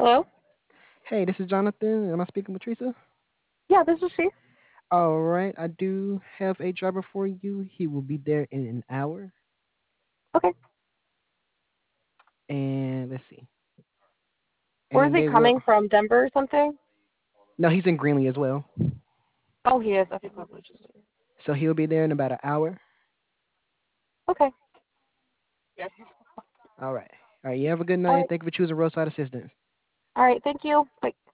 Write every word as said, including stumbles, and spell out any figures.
Hello? Hey, this is Jonathan. Am I speaking with Teresa? Yeah, this is she. All right, I do have a driver for you. He will be there in an hour. Okay. And let's see. Where is And he they will. coming from? Denver or something? No, he's in Greenlee as well. Oh, he is. Okay, probably just. So he'll be there in about an hour. Okay. All right. All right. You have a good All night. right. Thank you for choosing Roadside Assistance. All right. Thank you. Bye.